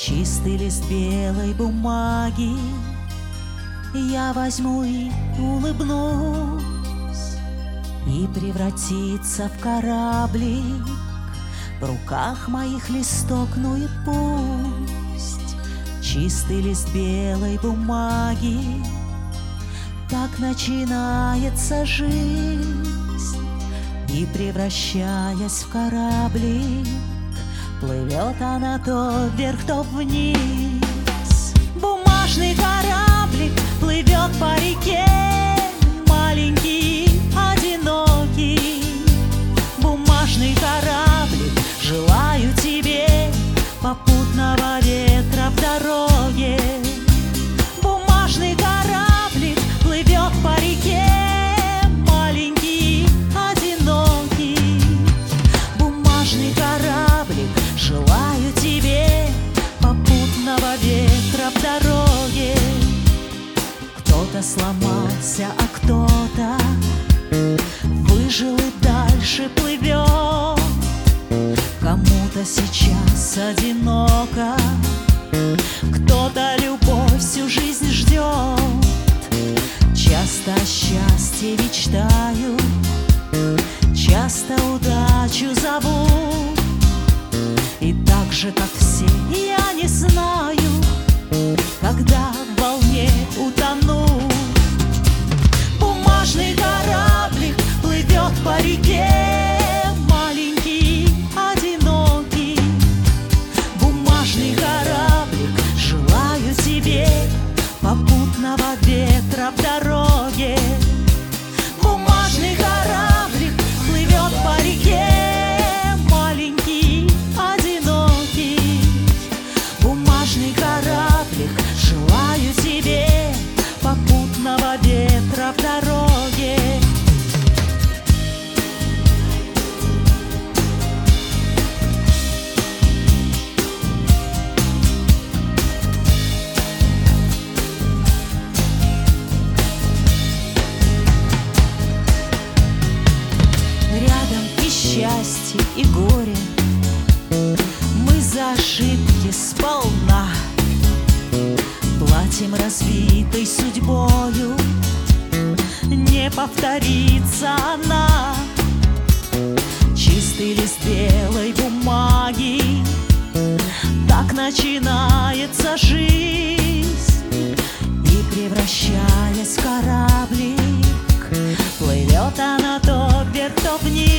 Чистый лист белой бумаги я возьму и улыбнусь, и превратиться в кораблик в руках моих листок, ну и пусть. Чистый лист белой бумаги, так начинается жизнь, и превращаясь в кораблик, плывет она то вверх, то вниз. Бумажный кораблик плывет по реке, маленький, одинокий. Бумажный кораблик, желаю тебе попутного ветра в дороге. Бумажный кораблик плывет по реке, маленький, одинокий. Бумажный кораблик, желаю тебе попутного ветра в дороге. Кто-то сломался, а кто-то выжил и дальше плывет. Кому-то сейчас одиноко, кто-то любовь всю жизнь ждет. Часто о счастье мечтаю, часто удачу зову, и так же, как все, я не знаю, когда в волне утону. Бумажный кораблик плывет по реке, маленький, одинокий. Бумажный кораблик, желаю тебе попутного ветра в дороге. Бумажный кораблик плывет по реке, маленький, одинокий. Бумажный кораблик, желаю тебе попутного ветра в дороге. Рядом и счастье, и горе, мы за ошибки сполна платим разбитой судьбою, не повторится она. Чистый лист белой бумаги, так начинается жизнь, и превращаясь в кораблик, плывет она то вверх, то вниз.